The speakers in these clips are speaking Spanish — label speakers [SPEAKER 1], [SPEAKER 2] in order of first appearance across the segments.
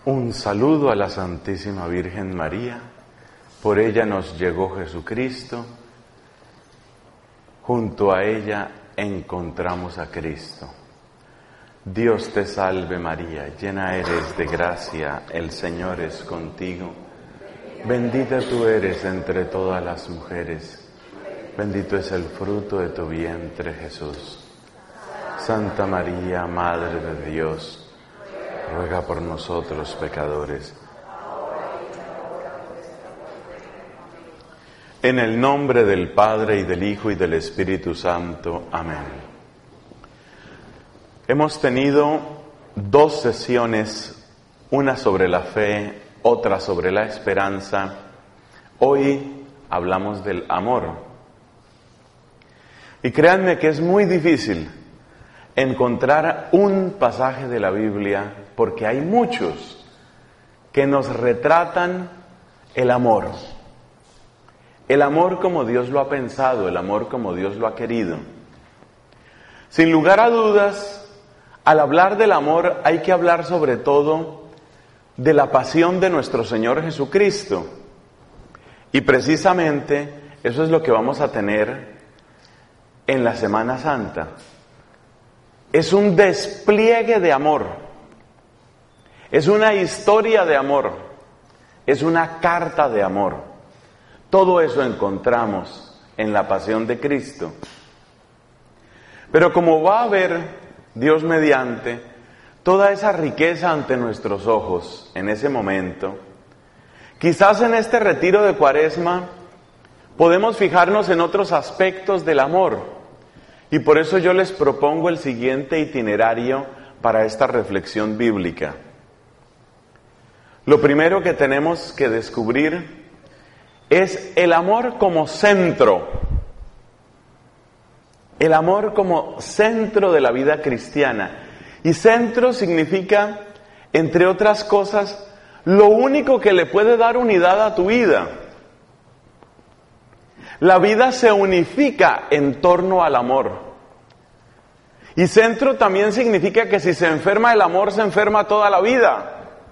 [SPEAKER 1] Un saludo a la Santísima Virgen María. Por ella nos llegó Jesucristo. Junto a ella encontramos a Cristo. Dios te salve María, llena eres de gracia, el Señor es contigo. Bendita tú eres entre todas las mujeres. Bendito es el fruto de tu vientre, Jesús. Santa María, Madre de Dios, ruega por nosotros pecadores. En el nombre del Padre, y del Hijo, y del Espíritu Santo. Amén. Hemos tenido 2 sesiones, una sobre la fe, otra sobre la esperanza. Hoy hablamos del amor. Y créanme que es muy difícil encontrar un pasaje de la Biblia, porque hay muchos que nos retratan el amor. El amor como Dios lo ha pensado, el amor como Dios lo ha querido. Sin lugar a dudas, al hablar del amor hay que hablar sobre todo de la pasión de nuestro Señor Jesucristo. Y precisamente eso es lo que vamos a tener en la Semana Santa. Es un despliegue de amor. Es una historia de amor. Es una carta de amor. Todo eso encontramos en la pasión de Cristo. Pero como va a haber, Dios mediante, toda esa riqueza ante nuestros ojos en ese momento, quizás en este retiro de Cuaresma podemos fijarnos en otros aspectos del amor. Y por eso yo les propongo el siguiente itinerario para esta reflexión bíblica. Lo primero que tenemos que descubrir es el amor como centro. El amor como centro de la vida cristiana. Y centro significa, entre otras cosas, lo único que le puede dar unidad a tu vida. La vida se unifica en torno al amor. Y centro también significa que si se enferma el amor, se enferma toda la vida.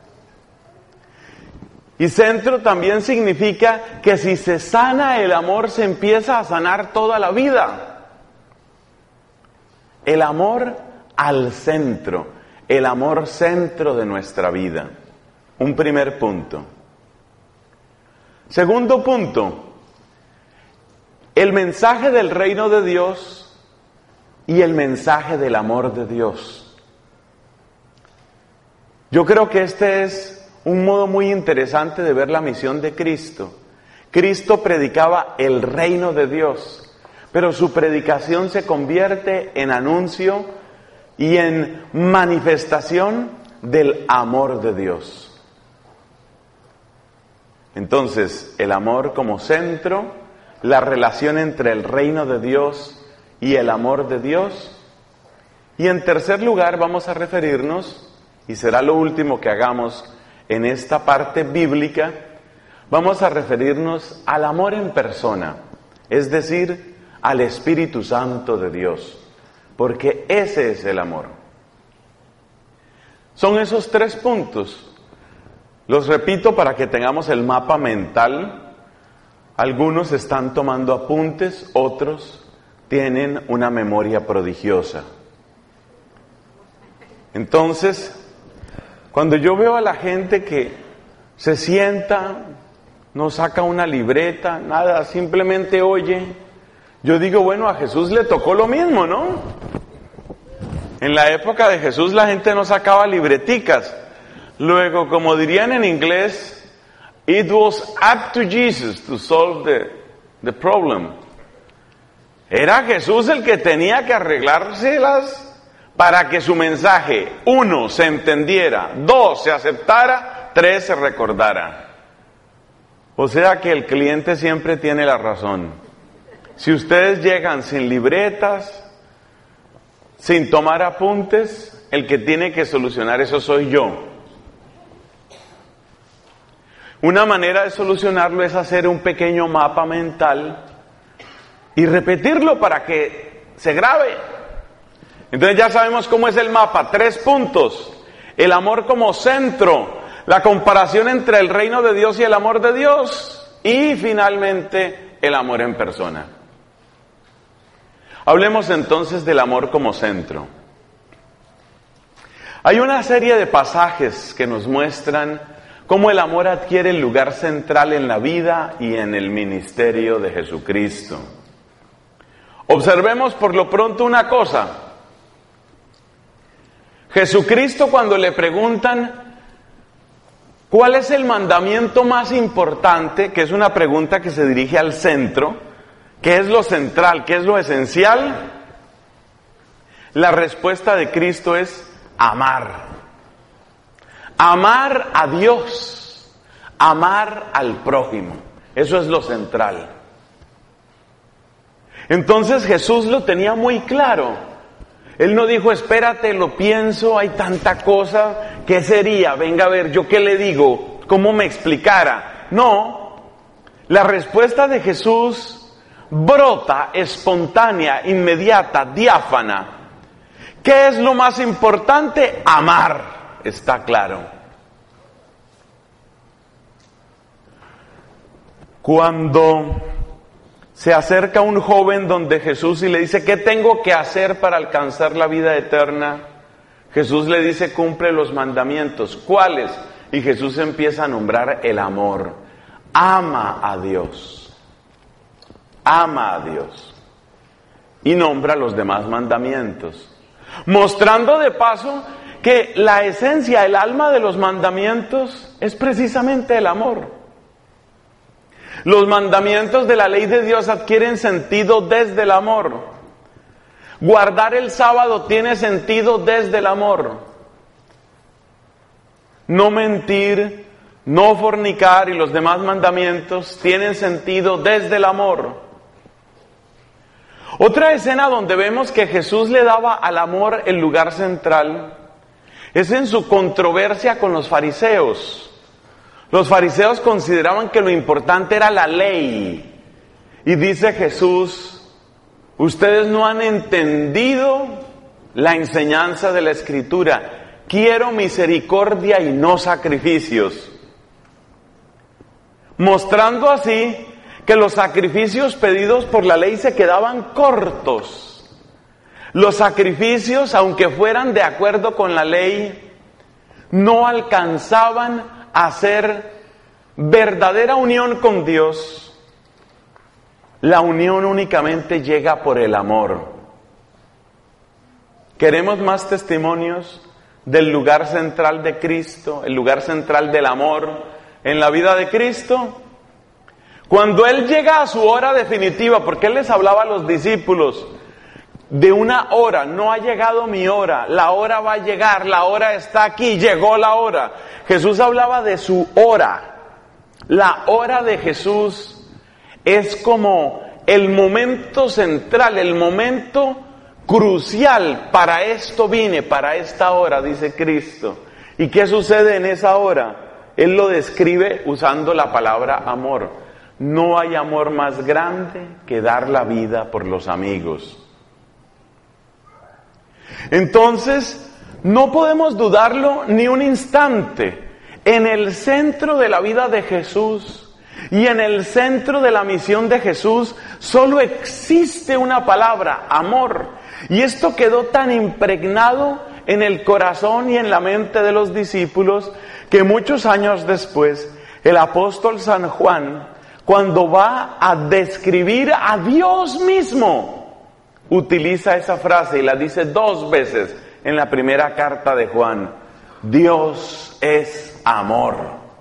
[SPEAKER 1] Y centro también significa que si se sana el amor, se empieza a sanar toda la vida. El amor al centro, el amor centro de nuestra vida. Un primer punto. Segundo punto, el mensaje del reino de Dios y el mensaje del amor de Dios. Yo creo que este es un modo muy interesante de ver la misión de Cristo. Cristo predicaba el reino de Dios, pero su predicación se convierte en anuncio y en manifestación del amor de Dios. Entonces, el amor como centro, la relación entre el reino de Dios y el amor de Dios. Y en tercer lugar vamos a referirnos, y será lo último que hagamos en esta parte bíblica, vamos a referirnos al amor en persona, es decir, al Espíritu Santo de Dios, porque ese es el amor. Son esos 3 puntos. Los repito para que tengamos el mapa mental. Algunos están tomando apuntes, otros tienen una memoria prodigiosa. Entonces, cuando yo veo a la gente que se sienta, no saca una libreta, nada, simplemente oye, yo digo, bueno, a Jesús le tocó lo mismo, ¿no? En la época de Jesús la gente no sacaba libreticas. Luego, como dirían en inglés, it was up to Jesus to solve the problem. Era Jesús el que tenía que arreglárselas para que su mensaje, 1, se entendiera, 2, se aceptara, 3, se recordara. O sea que el cliente siempre tiene la razón. Si ustedes llegan sin libretas, sin tomar apuntes, el que tiene que solucionar eso soy yo. Una manera de solucionarlo es hacer un pequeño mapa mental y repetirlo para que se grabe. Entonces ya sabemos cómo es el mapa, 3 puntos. El amor como centro, la comparación entre el reino de Dios y el amor de Dios, y finalmente el amor en persona. Hablemos entonces del amor como centro. Hay una serie de pasajes que nos muestran cómo el amor adquiere el lugar central en la vida y en el ministerio de Jesucristo. Observemos por lo pronto una cosa. Jesucristo, cuando le preguntan ¿cuál es el mandamiento más importante?, que es una pregunta que se dirige al centro, ¿qué es lo central, qué es lo esencial? La respuesta de Cristo es amar. Amar a Dios, amar al prójimo. Eso es lo central. Entonces Jesús lo tenía muy claro. Él no dijo, espérate, lo pienso, hay tanta cosa, ¿qué sería? Venga a ver, ¿yo qué le digo? ¿Cómo me explicara? No, la respuesta de Jesús brota, espontánea, inmediata, diáfana. ¿Qué es lo más importante? Amar, está claro. Cuando se acerca un joven donde Jesús y le dice, ¿qué tengo que hacer para alcanzar la vida eterna? Jesús le dice, cumple los mandamientos. ¿Cuáles? Y Jesús empieza a nombrar el amor. Ama a Dios. Ama a Dios. Y nombra los demás mandamientos. Mostrando de paso que la esencia, el alma de los mandamientos es precisamente el amor. Los mandamientos de la ley de Dios adquieren sentido desde el amor. Guardar el sábado tiene sentido desde el amor. No mentir, no fornicar y los demás mandamientos tienen sentido desde el amor. Otra escena donde vemos que Jesús le daba al amor el lugar central es en su controversia con los fariseos. Los fariseos consideraban que lo importante era la ley. Y dice Jesús, ustedes no han entendido la enseñanza de la Escritura. Quiero misericordia y no sacrificios. Mostrando así que los sacrificios pedidos por la ley se quedaban cortos. Los sacrificios, aunque fueran de acuerdo con la ley, no alcanzaban a hacer verdadera unión con Dios. La unión únicamente llega por el amor. ¿Queremos más testimonios del lugar central de Cristo, el lugar central del amor en la vida de Cristo? Cuando Él llega a su hora definitiva, porque Él les hablaba a los discípulos de una hora, no ha llegado mi hora, la hora va a llegar, la hora está aquí, llegó la hora. Jesús hablaba de su hora. La hora de Jesús es como el momento central, el momento crucial. Para esto vine, para esta hora, dice Cristo. ¿Y qué sucede en esa hora? Él lo describe usando la palabra amor. No hay amor más grande que dar la vida por los amigos. Entonces, no podemos dudarlo ni un instante. En el centro de la vida de Jesús y en el centro de la misión de Jesús solo existe una palabra, amor. Y esto quedó tan impregnado en el corazón y en la mente de los discípulos que muchos años después el apóstol San Juan, cuando va a describir a Dios mismo, utiliza esa frase y la dice 2 veces en la primera carta de Juan. Dios es amor.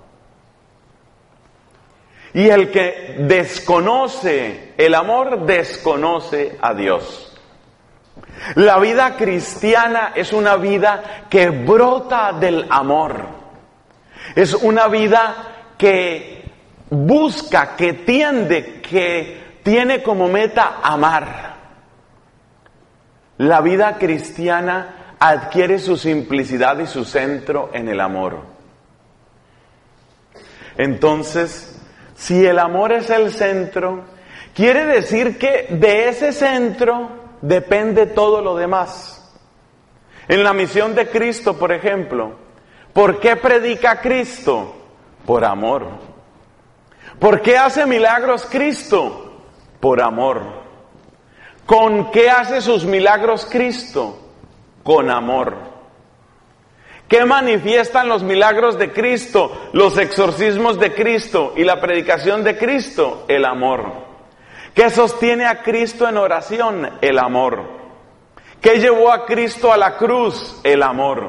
[SPEAKER 1] Y el que desconoce el amor, desconoce a Dios. La vida cristiana es una vida que brota del amor. Es una vida que busca, que tiende, que tiene como meta amar. La vida cristiana adquiere su simplicidad y su centro en el amor. Entonces, si el amor es el centro, quiere decir que de ese centro depende todo lo demás. En la misión de Cristo, por ejemplo, ¿Por qué predica Cristo? Por amor. ¿Por qué hace milagros Cristo? Por amor. ¿Con qué hace sus milagros Cristo? Con amor. ¿Qué manifiestan los milagros de Cristo, los exorcismos de Cristo y la predicación de Cristo? El amor. ¿Qué sostiene a Cristo en oración? El amor. ¿Qué llevó a Cristo a la cruz? El amor.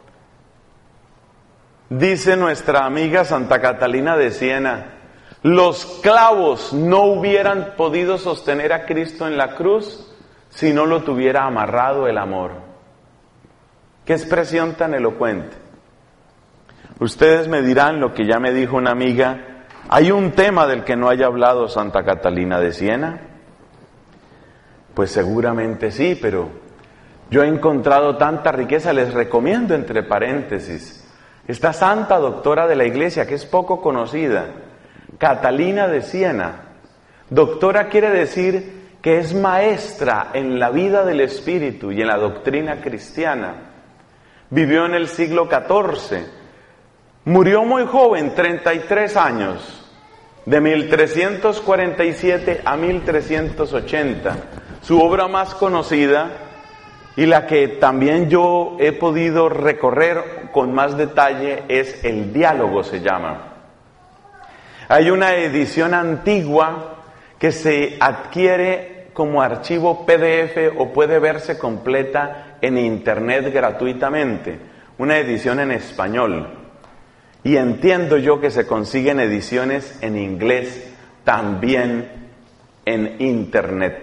[SPEAKER 1] Dice nuestra amiga Santa Catalina de Siena, los clavos no hubieran podido sostener a Cristo en la cruz si no lo tuviera amarrado el amor. Qué expresión tan elocuente. Ustedes me dirán lo que ya me dijo una amiga, ¿hay un tema del que no haya hablado Santa Catalina de Siena? Pues seguramente sí, pero yo he encontrado tanta riqueza, les recomiendo entre paréntesis, esta santa doctora de la Iglesia que es poco conocida, Catalina de Siena. Doctora quiere decir que es maestra en la vida del Espíritu y en la doctrina cristiana. Vivió en el siglo XIV, murió muy joven, 33 años, de 1347 a 1380. Su obra más conocida y la que también yo he podido recorrer con más detalle es El Diálogo, se llama. Hay una edición antigua que se adquiere como archivo PDF o puede verse completa en internet gratuitamente, una edición en español. Y entiendo yo que se consiguen ediciones en inglés también en internet.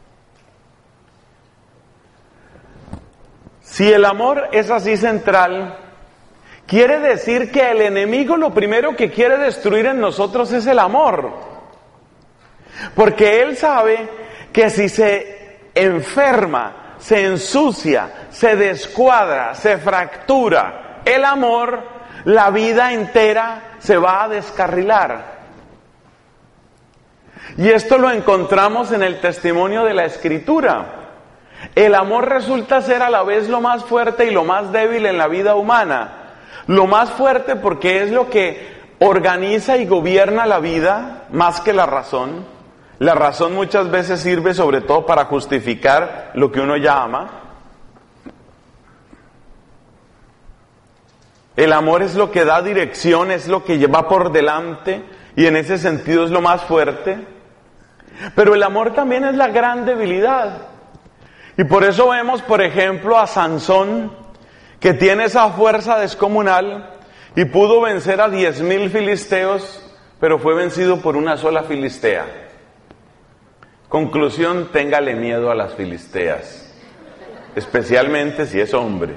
[SPEAKER 1] Si el amor es así central, quiere decir que el enemigo lo primero que quiere destruir en nosotros es el amor. Porque él sabe que si se enferma, se ensucia, se descuadra, se fractura el amor, la vida entera se va a descarrilar. Y esto lo encontramos en el testimonio de la Escritura. El amor resulta ser a la vez lo más fuerte y lo más débil en la vida humana. Lo más fuerte porque es lo que organiza y gobierna la vida más que la razón. La razón muchas veces sirve sobre todo para justificar lo que uno ya ama. El amor es lo que da dirección, es lo que lleva por delante y en ese sentido es lo más fuerte. Pero el amor también es la gran debilidad. Y por eso vemos, por ejemplo, a Sansón, que tiene esa fuerza descomunal y pudo vencer a 10,000 filisteos, pero fue vencido por una sola filistea. Conclusión, téngale miedo a las filisteas, especialmente si es hombre.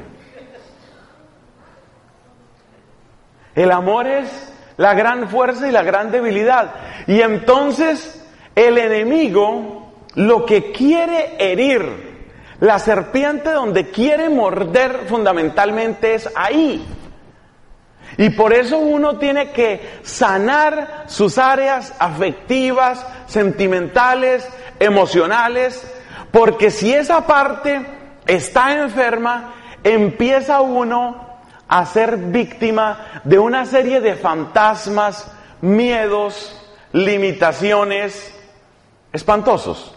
[SPEAKER 1] El amor es la gran fuerza y la gran debilidad. Y entonces el enemigo lo que quiere herir, la serpiente donde quiere morder fundamentalmente es ahí. Y por eso uno tiene que sanar sus áreas afectivas, sentimentales, emocionales, porque si esa parte está enferma, empieza uno a ser víctima de una serie de fantasmas, miedos, limitaciones espantosos.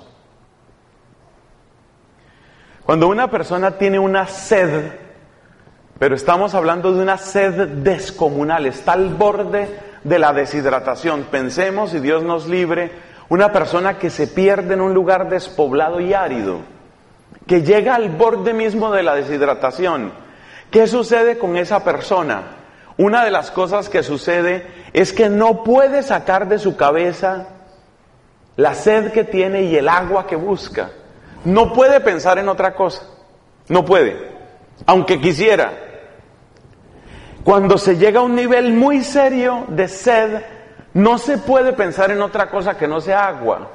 [SPEAKER 1] Cuando una persona tiene una sed, pero estamos hablando de una sed descomunal, está al borde de la deshidratación. Pensemos, y Dios nos libre, una persona que se pierde en un lugar despoblado y árido, que llega al borde mismo de la deshidratación. ¿Qué sucede con esa persona? Una de las cosas que sucede es que no puede sacar de su cabeza la sed que tiene y el agua que busca. No puede pensar en otra cosa. No puede, aunque quisiera. Cuando se llega a un nivel muy serio de sed, no se puede pensar en otra cosa que no sea agua.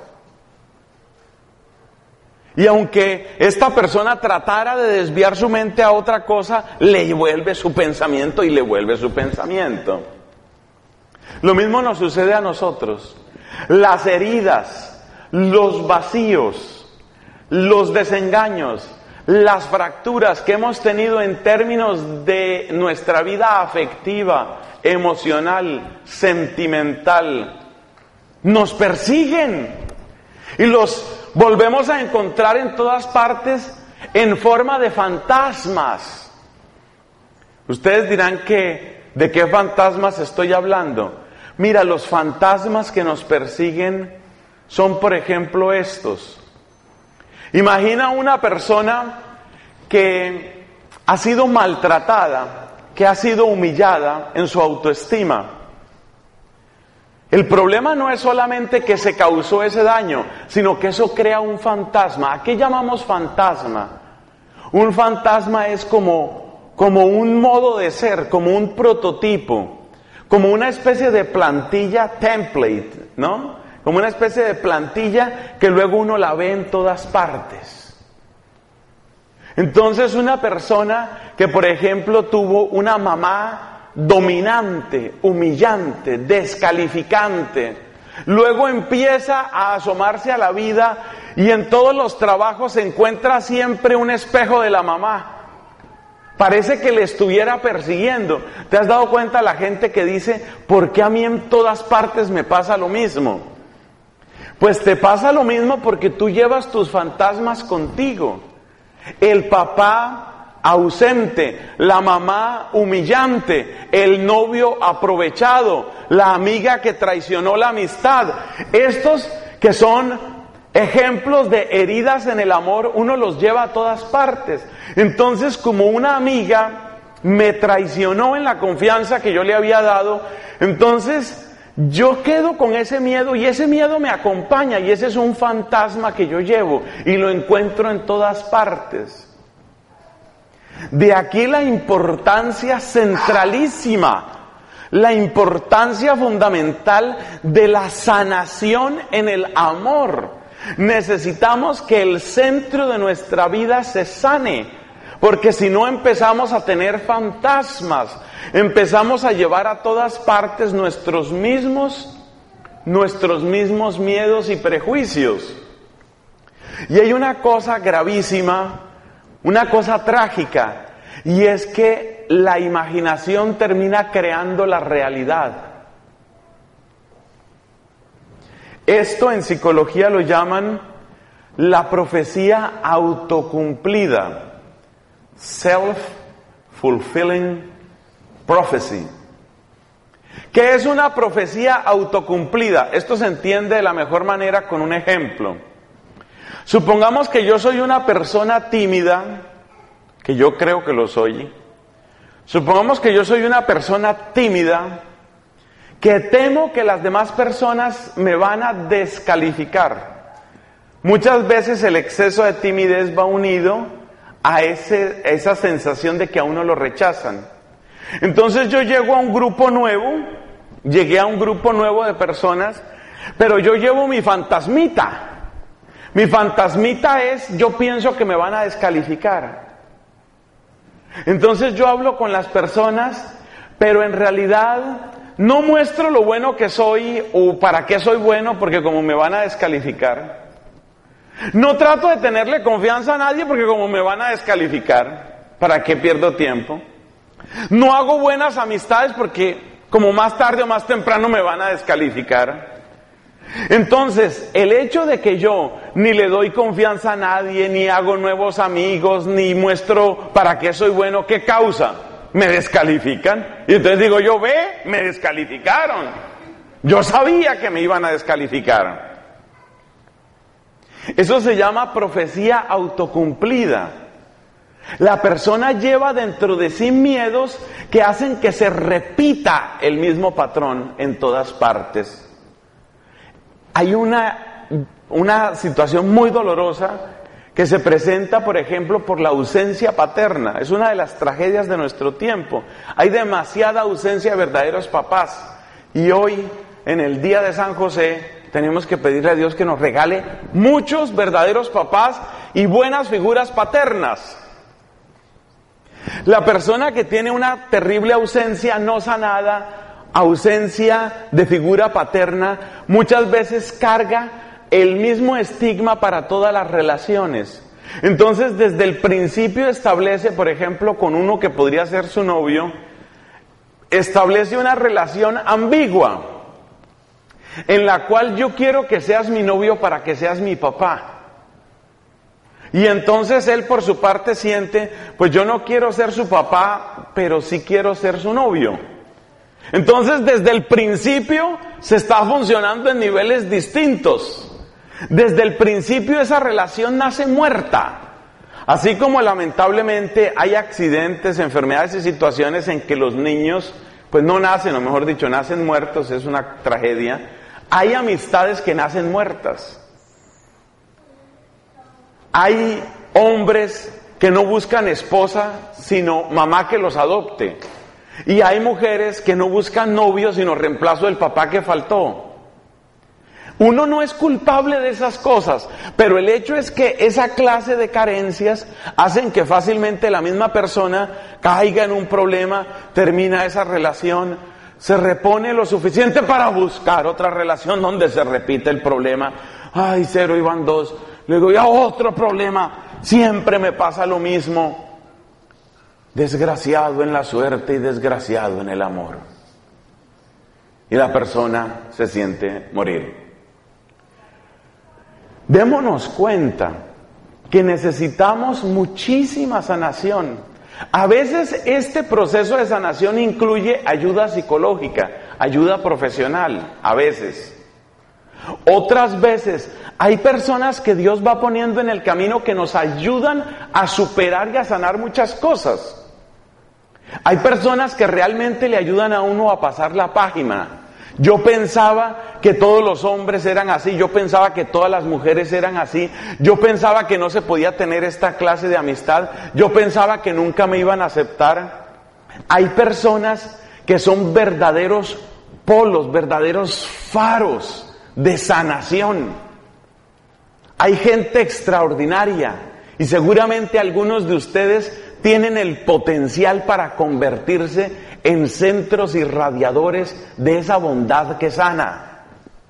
[SPEAKER 1] Y aunque esta persona tratara de desviar su mente a otra cosa, le vuelve su pensamiento y le vuelve su pensamiento. Lo mismo nos sucede a nosotros. Las heridas, los vacíos, los desengaños, las fracturas que hemos tenido en términos de nuestra vida afectiva, emocional, sentimental, nos persiguen y los volvemos a encontrar en todas partes en forma de fantasmas. Ustedes dirán que ¿de qué fantasmas estoy hablando? Mira, los fantasmas que nos persiguen son, por ejemplo, estos. Imagina una persona que ha sido maltratada, que ha sido humillada en su autoestima. El problema no es solamente que se causó ese daño, sino que eso crea un fantasma. ¿A qué llamamos fantasma? Un fantasma es como un modo de ser, como un prototipo, como una especie de plantilla template, ¿no? Como una especie de plantilla que luego uno la ve en todas partes. Entonces una persona que, por ejemplo, tuvo una mamá dominante, humillante, descalificante, luego empieza a asomarse a la vida y en todos los trabajos se encuentra siempre un espejo de la mamá. Parece que le estuviera persiguiendo. ¿Te has dado cuenta la gente que dice, ¿por qué a mí en todas partes me pasa lo mismo? Pues te pasa lo mismo porque tú llevas tus fantasmas contigo. El papá ausente, la mamá humillante, el novio aprovechado, la amiga que traicionó la amistad. Estos que son ejemplos de heridas en el amor, uno los lleva a todas partes. Entonces, como una amiga me traicionó en la confianza que yo le había dado, entonces yo quedo con ese miedo y ese miedo me acompaña y ese es un fantasma que yo llevo y lo encuentro en todas partes. De aquí la importancia centralísima, la importancia fundamental de la sanación en el amor. Necesitamos que el centro de nuestra vida se sane, porque si no empezamos a tener fantasmas, empezamos a llevar a todas partes nuestros mismos miedos y prejuicios. Y hay una cosa gravísima, una cosa trágica, y es que la imaginación termina creando la realidad. Esto en psicología lo llaman la profecía autocumplida, self-fulfilling prophecy. ¿Qué es una profecía autocumplida? Esto se entiende de la mejor manera con un ejemplo. Supongamos que yo soy una persona tímida, que yo creo que lo soy. Supongamos que yo soy una persona tímida, que temo que las demás personas me van a descalificar. Muchas veces el exceso de timidez va unido a esa sensación de que a uno lo rechazan. Entonces yo llegué a un grupo nuevo de personas, pero yo llevo mi fantasmita. Mi fantasmita es, yo pienso que me van a descalificar. Entonces yo hablo con las personas, pero en realidad no muestro lo bueno que soy o para qué soy bueno, porque como me van a descalificar. No trato de tenerle confianza a nadie porque como me van a descalificar, ¿para qué pierdo tiempo? No hago buenas amistades porque como más tarde o más temprano me van a descalificar. Entonces, el hecho de que yo ni le doy confianza a nadie, ni hago nuevos amigos, ni muestro para qué soy bueno, ¿qué causa? Me descalifican. Y entonces digo yo, ve, me descalificaron. Yo sabía que me iban a descalificar. Eso se llama profecía autocumplida. La persona lleva dentro de sí miedos que hacen que se repita el mismo patrón en todas partes. Hay una situación muy dolorosa que se presenta, por ejemplo, por la ausencia paterna. Es una de las tragedias de nuestro tiempo. Hay demasiada ausencia de verdaderos papás. Y hoy, en el día de San José, tenemos que pedirle a Dios que nos regale muchos verdaderos papás y buenas figuras paternas. La persona que tiene una terrible ausencia no sanada, ausencia de figura paterna, muchas veces carga el mismo estigma para todas las relaciones. Entonces, desde el principio establece, por ejemplo, con uno que podría ser su novio, establece una relación ambigua, en la cual yo quiero que seas mi novio para que seas mi papá. Y entonces él por su parte siente, pues yo no quiero ser su papá, pero sí quiero ser su novio. Entonces desde el principio se está funcionando en niveles distintos. Desde el principio esa relación nace muerta. Así como lamentablemente hay accidentes, enfermedades y situaciones en que los niños pues no nacen, o mejor dicho, nacen muertos, es una tragedia. Hay amistades que nacen muertas. Hay hombres que no buscan esposa, sino mamá que los adopte. Y hay mujeres que no buscan novio, sino reemplazo del papá que faltó. Uno no es culpable de esas cosas, pero el hecho es que esa clase de carencias hacen que fácilmente la misma persona caiga en un problema, termina esa relación, se repone lo suficiente para buscar otra relación donde se repite el problema. Ay, 0 iban 2. Luego ya otro problema, siempre me pasa lo mismo. Desgraciado en la suerte y desgraciado en el amor. Y la persona se siente morir. Démonos cuenta que necesitamos muchísima sanación. A veces este proceso de sanación incluye ayuda psicológica, ayuda profesional, a veces. Otras veces hay personas que Dios va poniendo en el camino que nos ayudan a superar y a sanar muchas cosas. Hay personas que realmente le ayudan a uno a pasar la página. Yo pensaba que todos los hombres eran así, yo pensaba que todas las mujeres eran así, yo pensaba que no se podía tener esta clase de amistad, yo pensaba que nunca me iban a aceptar. Hay personas que son verdaderos polos, verdaderos faros de sanación. Hay gente extraordinaria y seguramente algunos de ustedes tienen el potencial para convertirse en centros irradiadores de esa bondad que sana.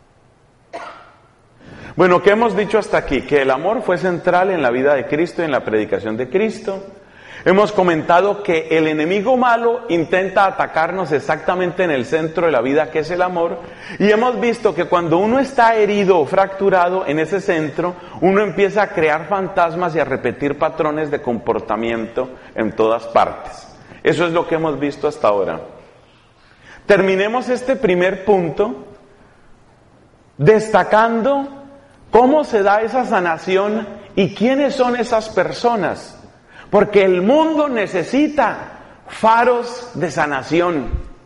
[SPEAKER 1] Bueno, ¿qué hemos dicho hasta aquí? Que el amor fue central en la vida de Cristo y en la predicación de Cristo. Hemos comentado que el enemigo malo intenta atacarnos exactamente en el centro de la vida, que es el amor. Y hemos visto que cuando uno está herido o fracturado en ese centro, uno empieza a crear fantasmas y a repetir patrones de comportamiento en todas partes. Eso es lo que hemos visto hasta ahora. Terminemos este primer punto destacando cómo se da esa sanación y quiénes son esas personas. Porque el mundo necesita faros de sanación.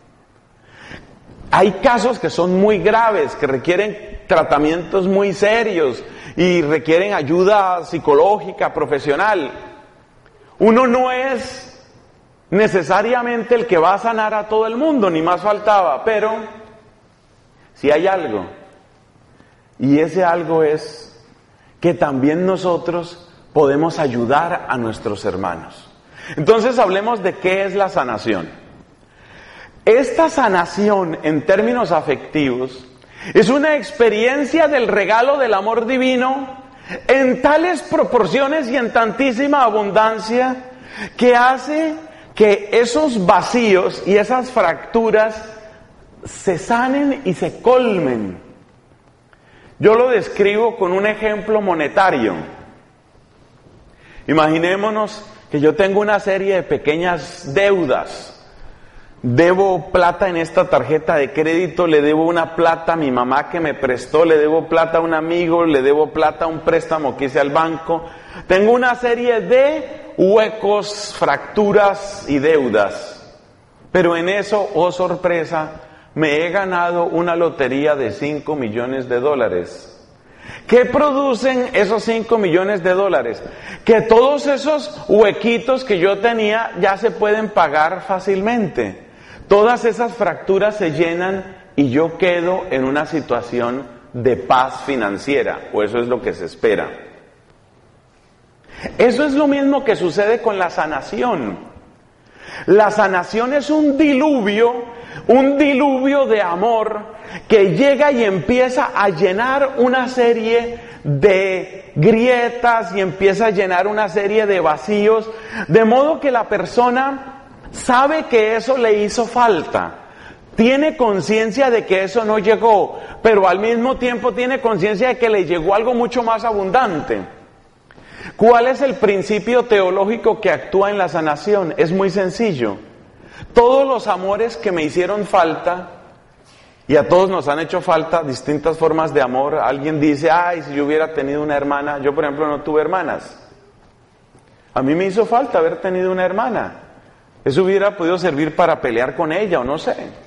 [SPEAKER 1] Hay casos que son muy graves, que requieren tratamientos muy serios y requieren ayuda psicológica, profesional. Uno no es necesariamente el que va a sanar a todo el mundo, ni más faltaba, pero si hay algo, y ese algo es que también nosotros podemos ayudar a nuestros hermanos. Entonces hablemos de qué es la sanación. Esta sanación en términos afectivos es una experiencia del regalo del amor divino en tales proporciones y en tantísima abundancia que hace que esos vacíos y esas fracturas se sanen y se colmen. Yo lo describo con un ejemplo monetario. Imaginémonos que yo tengo una serie de pequeñas deudas. Debo plata en esta tarjeta de crédito, le debo una plata a mi mamá que me prestó, le debo plata a un amigo, le debo plata a un préstamo que hice al banco. Tengo una serie de huecos, fracturas y deudas. Pero en eso, oh sorpresa, me he ganado una lotería de $5 millones. ¿Qué producen esos $5 millones? Que todos esos huequitos que yo tenía ya se pueden pagar fácilmente. Todas esas fracturas se llenan y yo quedo en una situación de paz financiera, o eso es lo que se espera. Eso es lo mismo que sucede con la sanación. La sanación es un diluvio, un diluvio de amor que llega y empieza a llenar una serie de grietas y empieza a llenar una serie de vacíos, de modo que la persona sabe que eso le hizo falta. Tiene conciencia de que eso no llegó, pero al mismo tiempo tiene conciencia de que le llegó algo mucho más abundante. ¿Cuál es el principio teológico que actúa en la sanación? Es muy sencillo. Todos los amores que me hicieron falta, y a todos nos han hecho falta distintas formas de amor. Alguien dice, ay, si yo hubiera tenido una hermana. Yo, por ejemplo, no tuve hermanas. A mí me hizo falta haber tenido una hermana. Eso hubiera podido servir para pelear con ella, o no sé.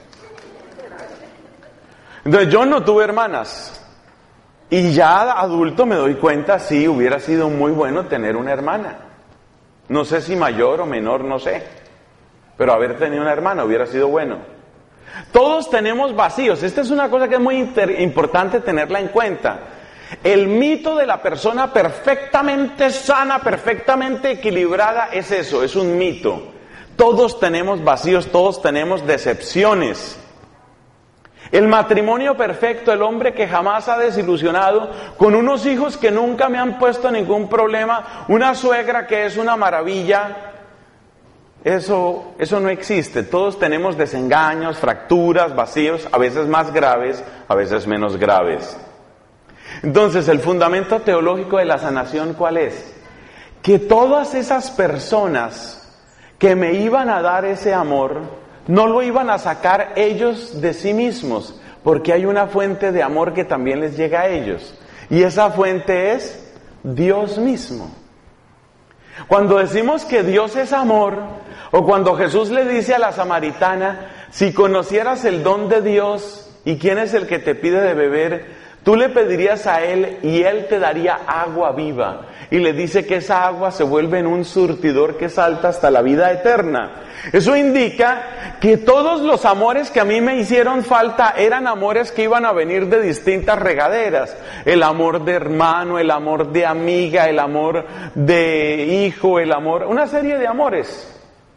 [SPEAKER 1] Entonces yo no tuve hermanas. Y ya adulto me doy cuenta, sí, hubiera sido muy bueno tener una hermana. No sé si mayor o menor, no sé. Pero haber tenido una hermana hubiera sido bueno. Todos tenemos vacíos. Esta es una cosa que es muy importante tenerla en cuenta. El mito de la persona perfectamente sana, perfectamente equilibrada, es eso, es un mito. Todos tenemos vacíos, todos tenemos decepciones. El matrimonio perfecto, el hombre que jamás ha desilusionado, con unos hijos que nunca me han puesto ningún problema, una suegra que es una maravilla, eso no existe. Todos tenemos desengaños, fracturas, vacíos, a veces más graves, a veces menos graves. Entonces, el fundamento teológico de la sanación, ¿cuál es? Que todas esas personas que me iban a dar ese amor, no lo iban a sacar ellos de sí mismos, porque hay una fuente de amor que también les llega a ellos. Y esa fuente es Dios mismo. Cuando decimos que Dios es amor, o cuando Jesús le dice a la samaritana, si conocieras el don de Dios y quién es el que te pide de beber, tú le pedirías a Él y Él te daría agua viva. Y le dice que esa agua se vuelve en un surtidor que salta hasta la vida eterna. Eso indica que todos los amores que a mí me hicieron falta eran amores que iban a venir de distintas regaderas. El amor de hermano, el amor de amiga, el amor de hijo, el amor, una serie de amores.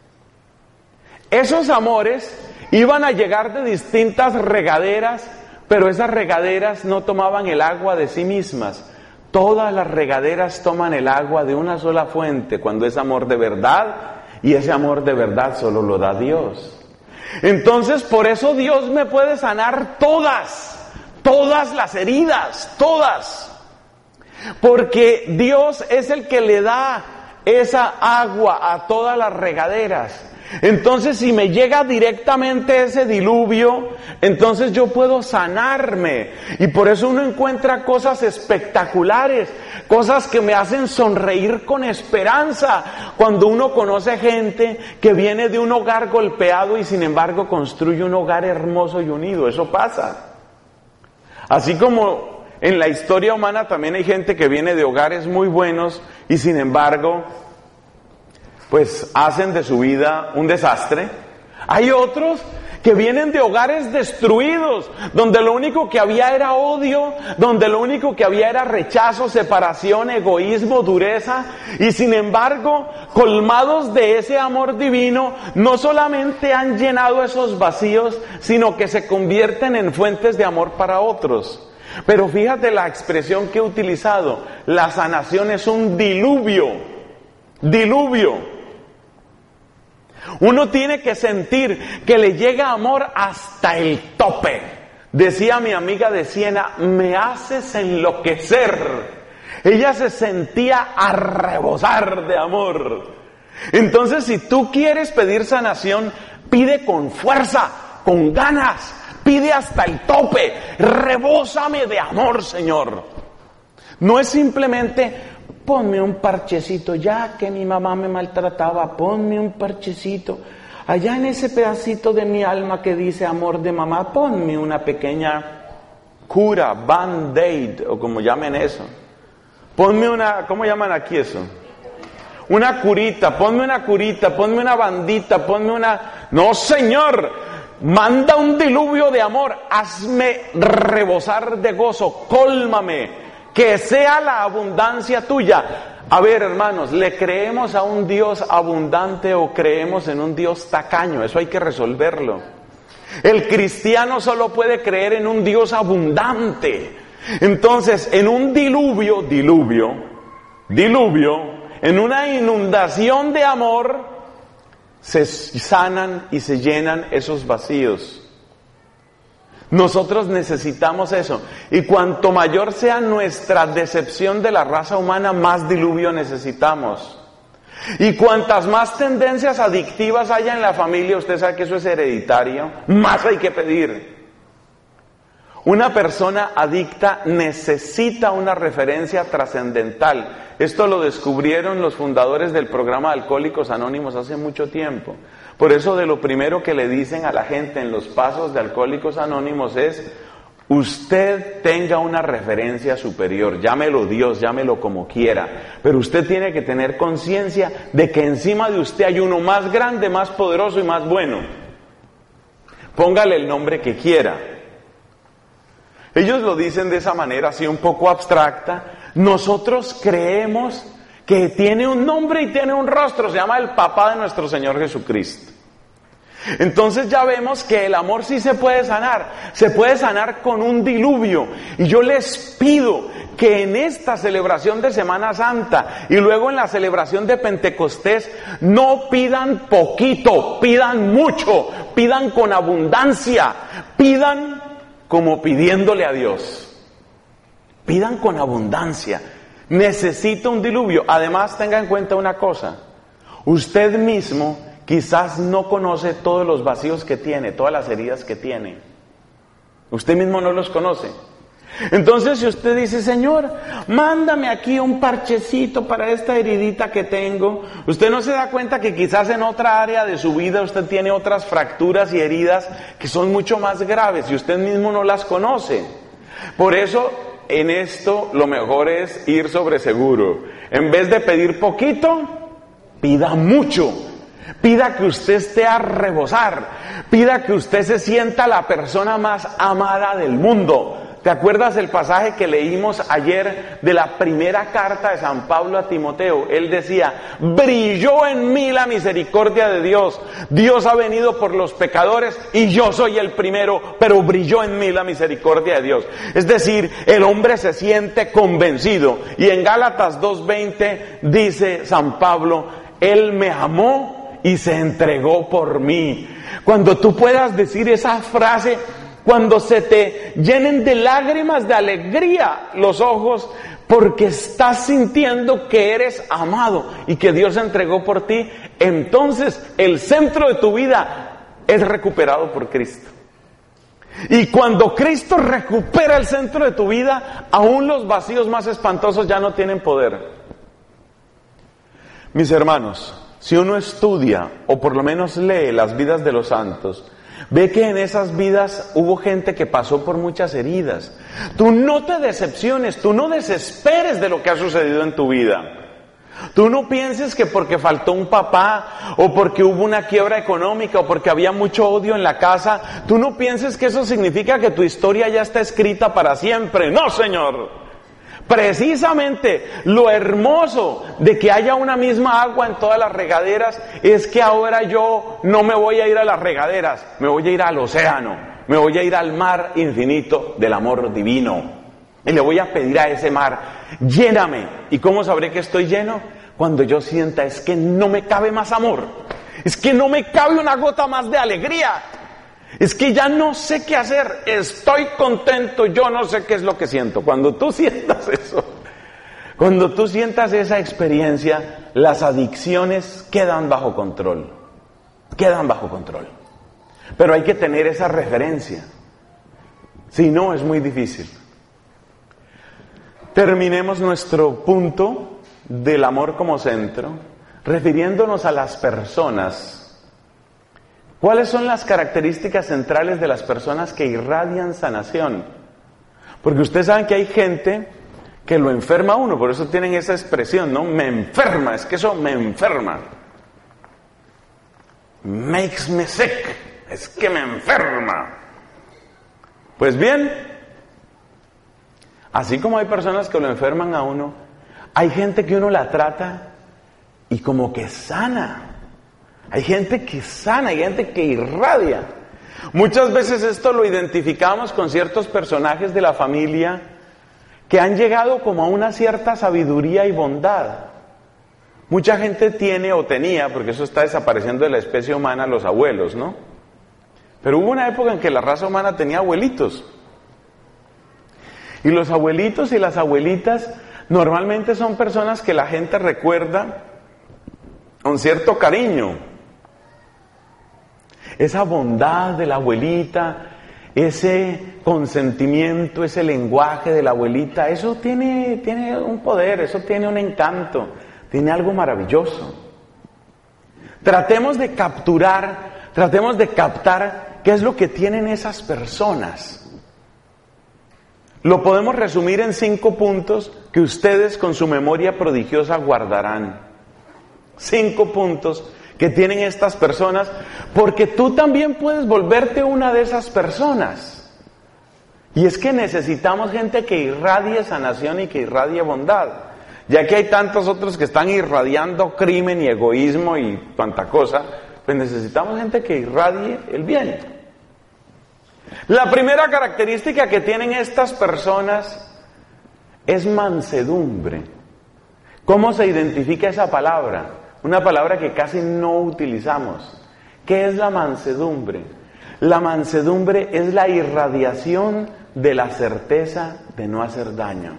[SPEAKER 1] Esos amores iban a llegar de distintas regaderas, pero esas regaderas no tomaban el agua de sí mismas. Todas las regaderas toman el agua de una sola fuente, cuando es amor de verdad, y ese amor de verdad solo lo da Dios. Entonces, por eso Dios me puede sanar todas las heridas, todas. Porque Dios es el que le da esa agua a todas las regaderas. Entonces, si me llega directamente ese diluvio, entonces yo puedo sanarme. Y por eso uno encuentra cosas espectaculares, cosas que me hacen sonreír con esperanza, cuando uno conoce gente que viene de un hogar golpeado y sin embargo construye un hogar hermoso y unido. Eso pasa. Así como en la historia humana también hay gente que viene de hogares muy buenos y sin embargo pues hacen de su vida un desastre. Hay otros que vienen de hogares destruidos, donde lo único que había era odio, donde lo único que había era rechazo, separación, egoísmo, dureza, y sin embargo, colmados de ese amor divino, no solamente han llenado esos vacíos, sino que se convierten en fuentes de amor para otros. Pero fíjate la expresión que he utilizado, la sanación es un diluvio. Uno tiene que sentir que le llega amor hasta el tope. Decía mi amiga de Siena, me haces enloquecer. Ella se sentía a rebosar de amor. Entonces, si tú quieres pedir sanación, pide con fuerza, con ganas, pide hasta el tope. Rebósame de amor, Señor. No es simplemente ponme un parchecito, ya que mi mamá me maltrataba, ponme un parchecito. Allá en ese pedacito de mi alma que dice amor de mamá, ponme una pequeña cura, band-aid, o como llamen eso. Ponme una, ¿cómo llaman aquí eso? Una curita, ponme una bandita, ponme una... No, Señor, manda un diluvio de amor, hazme rebosar de gozo, cólmame. Que sea la abundancia tuya. A ver, hermanos, ¿le creemos a un Dios abundante o creemos en un Dios tacaño? Eso hay que resolverlo. El cristiano solo puede creer en un Dios abundante. Entonces, en un diluvio, en una inundación de amor, se sanan y se llenan esos vacíos. Nosotros necesitamos eso. Y cuanto mayor sea nuestra decepción de la raza humana, más diluvio necesitamos. Y cuantas más tendencias adictivas haya en la familia, usted sabe que eso es hereditario, más hay que pedir. Una persona adicta necesita una referencia trascendental. Esto lo descubrieron los fundadores del programa de Alcohólicos Anónimos hace mucho tiempo. Por eso de lo primero que le dicen a la gente en los pasos de Alcohólicos Anónimos es: usted tenga una referencia superior, llámelo Dios, llámelo como quiera, pero usted tiene que tener conciencia de que encima de usted hay uno más grande, más poderoso y más bueno. Póngale el nombre que quiera. Ellos lo dicen de esa manera así un poco abstracta. Nosotros creemos que tiene un nombre y tiene un rostro, se llama el Papá de nuestro Señor Jesucristo. Entonces ya vemos que el amor sí se puede sanar con un diluvio. Y yo les pido que en esta celebración de Semana Santa y luego en la celebración de Pentecostés no pidan poquito, pidan mucho, pidan con abundancia, pidan como pidiéndole a Dios. Pidan con abundancia. Necesito un diluvio. Además, tenga en cuenta una cosa: usted mismo quizás no conoce todos los vacíos que tiene, todas las heridas que tiene. Usted mismo no los conoce. Entonces, si usted dice: Señor, mándame aquí un parchecito para esta heridita que tengo, usted no se da cuenta que quizás en otra área de su vida usted tiene otras fracturas y heridas que son mucho más graves y usted mismo no las conoce. Por eso, en esto lo mejor es ir sobre seguro. En vez de pedir poquito, pida mucho. Pida que usted esté a rebosar. Pida que usted se sienta la persona más amada del mundo. ¿Te acuerdas el pasaje que leímos ayer de la primera carta de San Pablo a Timoteo? Él decía: brilló en mí la misericordia de Dios. Dios ha venido por los pecadores y yo soy el primero, pero brilló en mí la misericordia de Dios. Es decir, el hombre se siente convencido. Y en Gálatas 2:20 dice San Pablo: Él me amó y se entregó por mí. Cuando tú puedas decir esa frase, cuando se te llenen de lágrimas de alegría los ojos, porque estás sintiendo que eres amado y que Dios se entregó por ti, entonces el centro de tu vida es recuperado por Cristo. Y cuando Cristo recupera el centro de tu vida, aún los vacíos más espantosos ya no tienen poder. Mis hermanos, si uno estudia, o por lo menos lee las vidas de los santos, ve que en esas vidas hubo gente que pasó por muchas heridas. Tú no te decepciones, tú no desesperes de lo que ha sucedido en tu vida. Tú no pienses que porque faltó un papá, o porque hubo una quiebra económica, o porque había mucho odio en la casa, tú no pienses que eso significa que tu historia ya está escrita para siempre. No, Señor. Precisamente lo hermoso de que haya una misma agua en todas las regaderas es que ahora yo no me voy a ir a las regaderas, me voy a ir al océano, me voy a ir al mar infinito del amor divino. Y le voy a pedir a ese mar: lléname. ¿Y cómo sabré que estoy lleno? Cuando yo sienta: es que no me cabe más amor, es que no me cabe una gota más de alegría, es que ya no sé qué hacer, estoy contento, yo no sé qué es lo que siento. Cuando tú sientas eso, cuando tú sientas esa experiencia, las adicciones quedan bajo control. Quedan bajo control. Pero hay que tener esa referencia. Si no, es muy difícil. Terminemos nuestro punto del amor como centro, refiriéndonos a las personas. ¿Cuáles son las características centrales de las personas que irradian sanación? Porque ustedes saben que hay gente que lo enferma a uno, por eso tienen esa expresión, ¿no? Me enferma, es que eso me enferma. Makes me sick, es que me enferma. Pues bien, así como hay personas que lo enferman a uno, hay gente que uno la trata y como que sana. Hay gente que sana, hay gente que irradia. Muchas veces esto lo identificamos con ciertos personajes de la familia que han llegado como a una cierta sabiduría y bondad. Mucha gente tiene o tenía, porque eso está desapareciendo de la especie humana, los abuelos, ¿no? Pero hubo una época en que la raza humana tenía abuelitos. Y los abuelitos y las abuelitas normalmente son personas que la gente recuerda con cierto cariño. Esa bondad de la abuelita, ese consentimiento, ese lenguaje de la abuelita, eso tiene un poder, eso tiene un encanto, tiene algo maravilloso. Tratemos de captar qué es lo que tienen esas personas. Lo podemos resumir en 5 puntos que ustedes con su memoria prodigiosa guardarán. 5 puntos que tienen estas personas, porque tú también puedes volverte una de esas personas. Y es que necesitamos gente que irradie sanación y que irradie bondad. Ya que hay tantos otros que están irradiando crimen y egoísmo y tanta cosa, pues necesitamos gente que irradie el bien. La primera característica que tienen estas personas es mansedumbre. ¿Cómo se identifica esa palabra? Una palabra que casi no utilizamos. ¿Qué es la mansedumbre? La mansedumbre es la irradiación de la certeza de no hacer daño.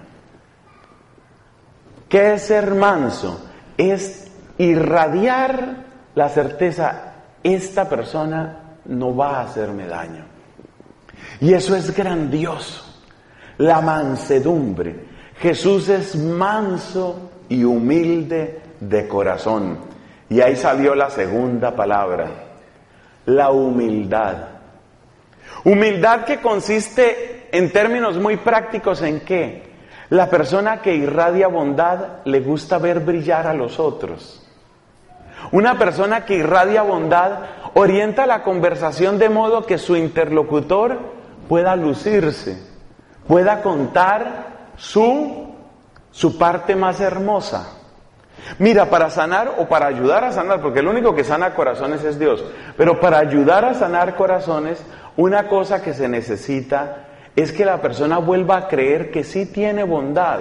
[SPEAKER 1] ¿Qué es ser manso? Es irradiar la certeza, esta persona no va a hacerme daño. Y eso es grandioso, la mansedumbre. Jesús es manso y humilde de corazón. Y ahí salió la segunda palabra, la humildad. Humildad que consiste en términos muy prácticos en qué. La persona que irradia bondad le gusta ver brillar a los otros. Una persona que irradia bondad orienta la conversación de modo que su interlocutor pueda lucirse, pueda contar su parte más hermosa. Mira, para sanar o para ayudar a sanar, porque el único que sana corazones es Dios, pero para ayudar a sanar corazones, una cosa que se necesita es que la persona vuelva a creer que sí tiene bondad.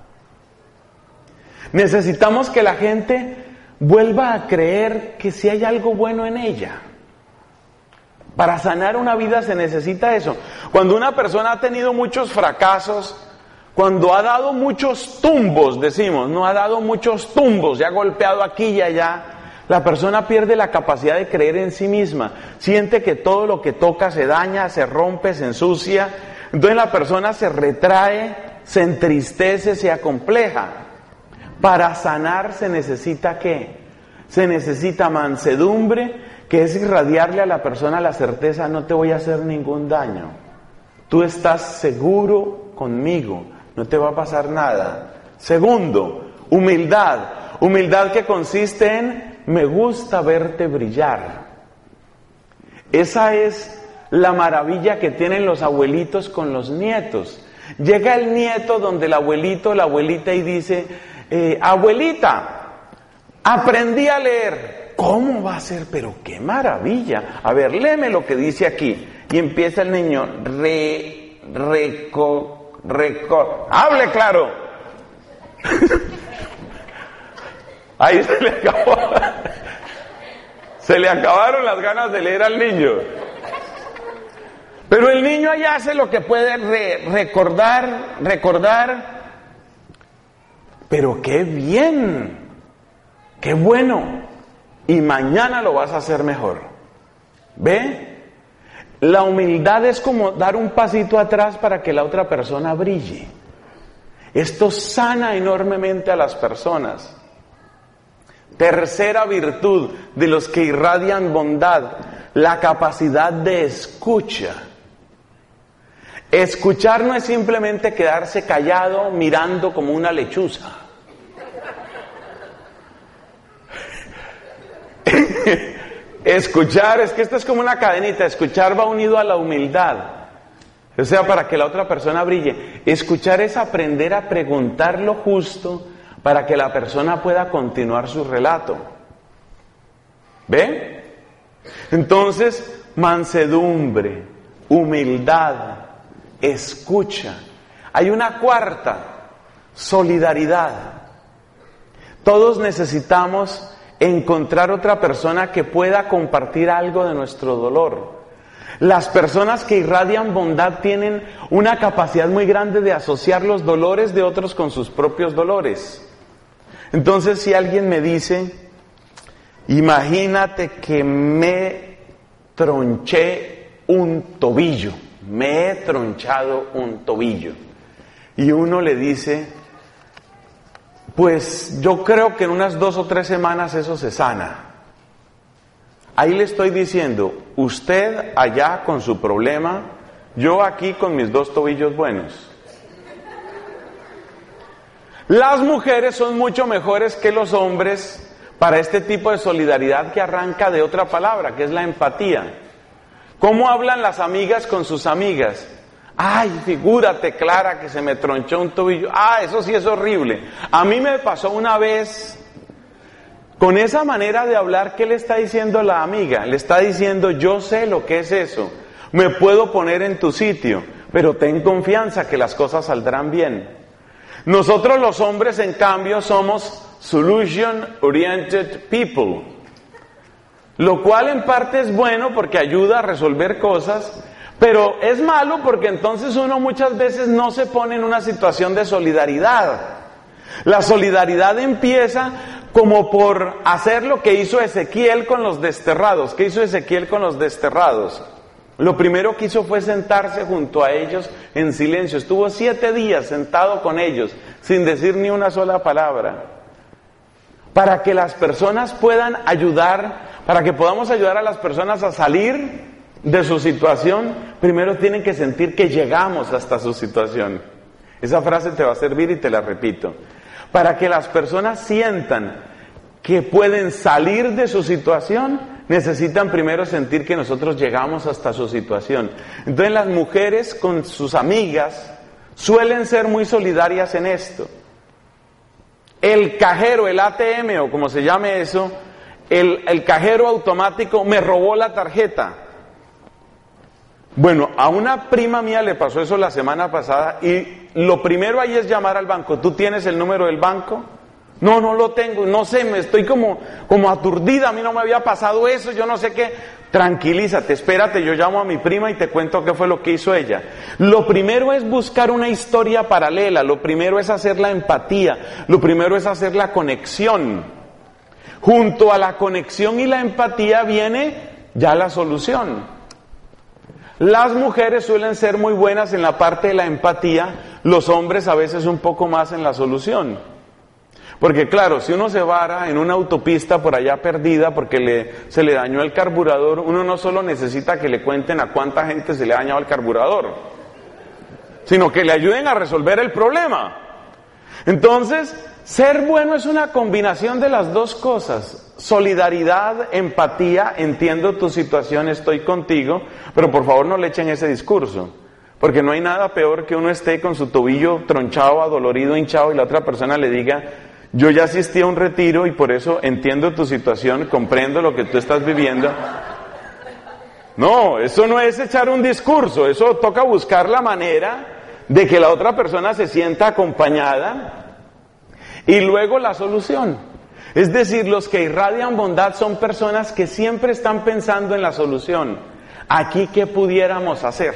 [SPEAKER 1] Necesitamos que la gente vuelva a creer que sí hay algo bueno en ella. Para sanar una vida se necesita eso. Cuando una persona ha tenido muchos fracasos, cuando ha dado muchos tumbos, decimos, no ha dado muchos tumbos, y ha golpeado aquí y allá, la persona pierde la capacidad de creer en sí misma. Siente que todo lo que toca se daña, se rompe, se ensucia. Entonces la persona se retrae, se entristece, se acompleja. Para sanar se necesita ¿qué? Se necesita mansedumbre, que es irradiarle a la persona la certeza, no te voy a hacer ningún daño. Tú estás seguro conmigo, no te va a pasar nada. Segundo, humildad. Humildad que consiste en, me gusta verte brillar. Esa es la maravilla que tienen los abuelitos con los nietos. Llega el nieto donde el abuelito, la abuelita y dice, abuelita, aprendí a leer. ¿Cómo va a ser? Pero qué maravilla. A ver, léeme lo que dice aquí. Y empieza el niño, hable claro. Ahí se le acabaron las ganas de leer al niño. Pero el niño allá hace lo que puede recordar. Pero qué bien, qué bueno. Y mañana lo vas a hacer mejor. ¿Ve? La humildad es como dar un pasito atrás para que la otra persona brille. Esto sana enormemente a las personas. Tercera virtud de los que irradian bondad, la capacidad de escucha. Escuchar no es simplemente quedarse callado mirando como una lechuza. Escuchar, es que esto es como una cadenita, escuchar va unido a la humildad. O sea, para que la otra persona brille. Escuchar es aprender a preguntar lo justo para que la persona pueda continuar su relato. ¿Ve? Entonces, mansedumbre, humildad, escucha. Hay una cuarta, solidaridad. Todos necesitamos encontrar otra persona que pueda compartir algo de nuestro dolor. Las personas que irradian bondad tienen una capacidad muy grande de asociar los dolores de otros con sus propios dolores. Entonces, si alguien me dice, imagínate que me tronché un tobillo, me he tronchado un tobillo, y uno le dice, pues yo creo que en unas 2 o 3 semanas eso se sana. Ahí le estoy diciendo, usted allá con su problema, yo aquí con mis 2 tobillos buenos. Las mujeres son mucho mejores que los hombres para este tipo de solidaridad que arranca de otra palabra, que es la empatía. ¿Cómo hablan las amigas con sus amigas? Ay, figúrate, Clara, que se me tronchó un tobillo. Ah, eso sí es horrible. A mí me pasó una vez. Con esa manera de hablar, ¿qué le está diciendo la amiga? Le está diciendo, yo sé lo que es eso, me puedo poner en tu sitio, pero ten confianza que las cosas saldrán bien. Nosotros los hombres, en cambio, somos solution-oriented people, lo cual en parte es bueno porque ayuda a resolver cosas, pero es malo porque entonces uno muchas veces no se pone en una situación de solidaridad. La solidaridad empieza como por hacer lo que hizo Ezequiel con los desterrados. ¿Qué hizo Ezequiel con los desterrados? Lo primero que hizo fue sentarse junto a ellos en silencio. Estuvo 7 días sentado con ellos, sin decir ni una sola palabra. Para que las personas puedan ayudar, para que podamos ayudar a las personas a salir de su situación, primero tienen que sentir que llegamos hasta su situación. Esa frase te va a servir y te la repito. Para que las personas sientan que pueden salir de su situación, necesitan primero sentir que nosotros llegamos hasta su situación. Entonces las mujeres con sus amigas suelen ser muy solidarias en esto. El cajero, el ATM o como se llame eso, el cajero automático me robó la tarjeta. Bueno, a una prima mía le pasó eso la semana pasada y lo primero ahí es llamar al banco. ¿Tú tienes el número del banco? No, no lo tengo, no sé, me estoy como aturdida, a mí no me había pasado eso, yo no sé qué. Tranquilízate, espérate, yo llamo a mi prima y te cuento qué fue lo que hizo ella. Lo primero es buscar una historia paralela, lo primero es hacer la empatía, lo primero es hacer la conexión. Junto a la conexión y la empatía viene ya la solución. Las mujeres suelen ser muy buenas en la parte de la empatía, los hombres a veces un poco más en la solución. Porque claro, si uno se vara en una autopista por allá perdida porque se le dañó el carburador, uno no solo necesita que le cuenten a cuánta gente se le ha dañado el carburador, sino que le ayuden a resolver el problema. Entonces, ser bueno es una combinación de las dos cosas. Solidaridad, empatía, entiendo tu situación, estoy contigo, pero por favor no le echen ese discurso. Porque no hay nada peor que uno esté con su tobillo tronchado, adolorido, hinchado y la otra persona le diga, yo ya asistí a un retiro y por eso entiendo tu situación, comprendo lo que tú estás viviendo. No, eso no es echar un discurso, eso toca buscar la manera de que la otra persona se sienta acompañada y luego la solución. Es decir, los que irradian bondad son personas que siempre están pensando en la solución. Aquí, ¿qué pudiéramos hacer?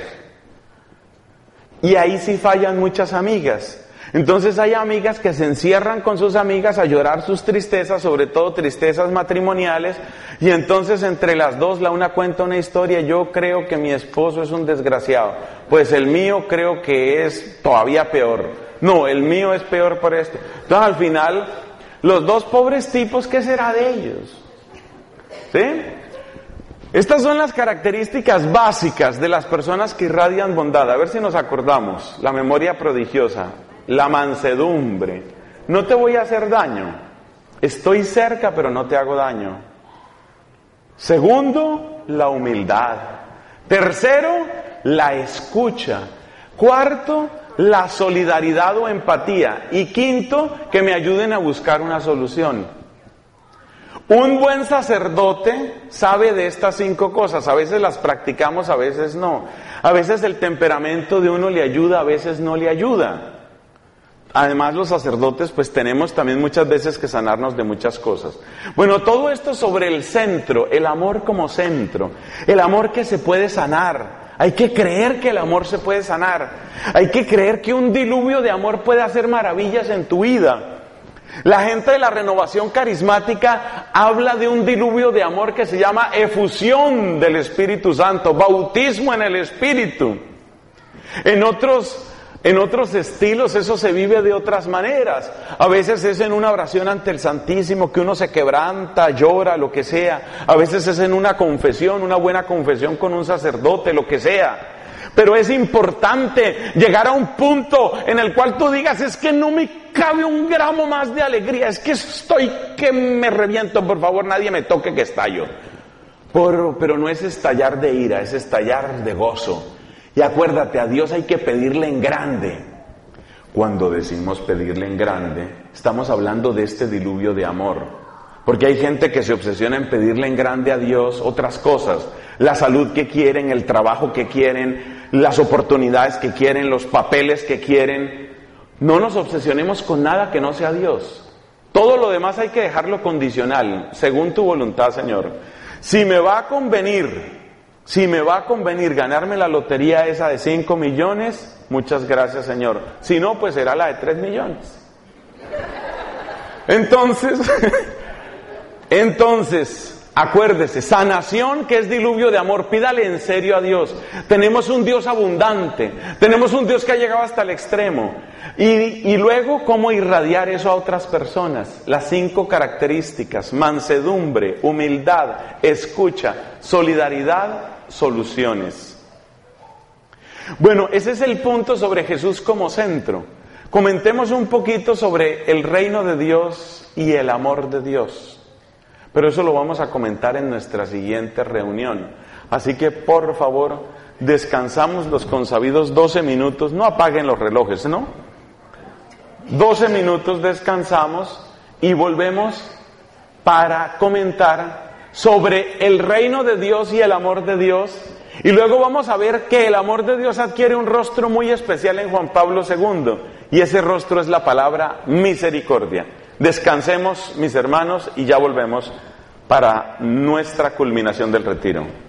[SPEAKER 1] Y ahí sí fallan muchas amigas. Entonces hay amigas que se encierran con sus amigas a llorar sus tristezas, sobre todo tristezas matrimoniales, y entonces entre las dos la una cuenta una historia, yo creo que mi esposo es un desgraciado, pues el mío creo que es todavía peor, no, el mío es peor por esto. Entonces al final, los dos pobres tipos, ¿qué será de ellos? ¿Sí? Estas son las características básicas de las personas que irradian bondad. A ver si nos acordamos, la memoria prodigiosa. La mansedumbre, no te voy a hacer daño, estoy cerca pero no te hago daño. Segundo, la humildad. Tercero, la escucha. Cuarto, la solidaridad o empatía. Y quinto, que me ayuden a buscar una solución. Un buen sacerdote sabe de estas 5 cosas. A veces las practicamos, a veces no. A veces el temperamento de uno le ayuda, a veces no le ayuda. Además, los sacerdotes pues tenemos también muchas veces que sanarnos de muchas cosas. Bueno, todo esto sobre el centro, el amor como centro, el amor que se puede sanar. Hay que creer que el amor se puede sanar. Hay que creer que un diluvio de amor puede hacer maravillas en tu vida. La gente de la renovación carismática habla de un diluvio de amor que se llama efusión del Espíritu Santo, bautismo en el Espíritu. En otros estilos eso se vive de otras maneras. A veces es en una oración ante el Santísimo que uno se quebranta, llora, lo que sea. A veces es en una confesión, una buena confesión con un sacerdote, lo que sea. Pero es importante llegar a un punto en el cual tú digas, es que no me cabe un gramo más de alegría, es que estoy que me reviento, por favor nadie me toque que estallo. Pero no es estallar de ira, es estallar de gozo. Y acuérdate, a Dios hay que pedirle en grande. Cuando decimos pedirle en grande, estamos hablando de este diluvio de amor. Porque hay gente que se obsesiona en pedirle en grande a Dios otras cosas. La salud que quieren, el trabajo que quieren, las oportunidades que quieren, los papeles que quieren. No nos obsesionemos con nada que no sea Dios. Todo lo demás hay que dejarlo condicional, según tu voluntad, Señor. Si me va a convenir ganarme la lotería esa de 5 millones, muchas gracias, Señor. Si no, pues será la de 3 millones. Entonces, acuérdese, sanación, que es diluvio de amor, pídale en serio a Dios. Tenemos un Dios abundante, tenemos un Dios que ha llegado hasta el extremo. Y luego, ¿cómo irradiar eso a otras personas? Las 5 características: mansedumbre, humildad, escucha, solidaridad, soluciones. Bueno, ese es el punto sobre Jesús como centro. Comentemos un poquito sobre el reino de Dios y el amor de Dios. Pero eso lo vamos a comentar en nuestra siguiente reunión. Así que, por favor, descansamos los consabidos 12 minutos. No apaguen los relojes, ¿no? 12 minutos descansamos y volvemos para comentar sobre el reino de Dios y el amor de Dios. Y luego vamos a ver que el amor de Dios adquiere un rostro muy especial en Juan Pablo II. Y ese rostro es la palabra misericordia. Descansemos, mis hermanos, y ya volvemos para nuestra culminación del retiro.